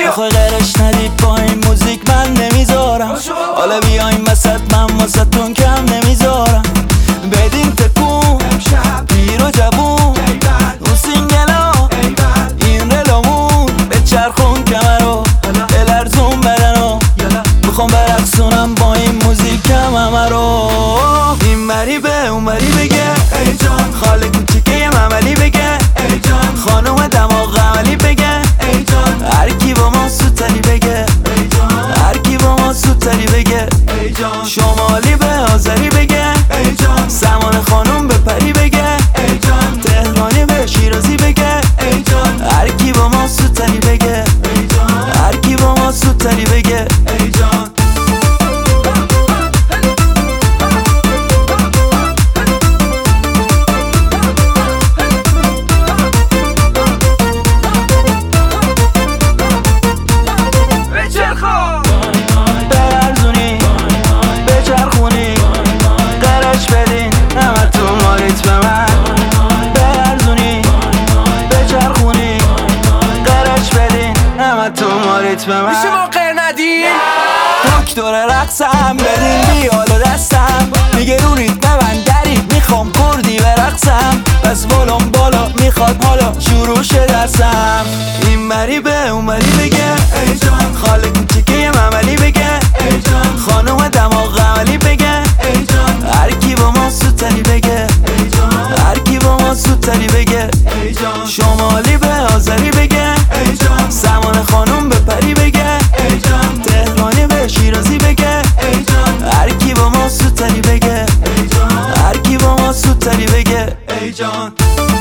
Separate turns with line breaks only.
بخوای غیرش ندی با این موزیک من نمیذارم. حالا بیاین وسط من واسه‌تون کم نمیذارم. بدین تکون پیر و جوون اون سینگلا این رلامون به چرخون کمرو بلرزون بدنو میخوام برقصونم با این موزیک همه رو. این بری به اون بری بگه ای جان، خاله کوچیکه مملی بگه ای جان، خانوم دماغ عملی بگه ای جان، هر کی با ما سوتری بگه ای جان، هر کی با ما سوتری بگه ای جان، شمالی به آذری بگه ای جان، سمان خانوم به پری بگه ای جان، تهرانی به شیرازی بگه ای جان، هر کی با ما سوتری بگه ای جان، هر کی با ما سوتری بگه ای جان. برزونی بچرخونی قرش بدین همه تو ماریت به من. برزونی بچرخونی قرش بدین همه تو ماریت به من.
میشه ما قر ندین؟
دکتر رقصم بدین بیالو دستم، میگه رو ریتم بندری میخوام کردی برقصم. بس بالام بالا میخواد حالا شروع شه درسم. این بری به اون بری بگه ای جان، خاله کوچیکه مملی بگه ای جان، خانوم دماغ عملی بگه ای جان، هر کی با ما سوتری بگه ای جان، هر کی با ما سوتری بگه ای جان، شمالی به آذری بگه ای جان، سمان خانوم به پری بگه ای جان، تهرانی به شیرازی بگه ای جان، هر کی با ما سوتری بگه ای جان، هر کی با ما سوتری بگه ای جان.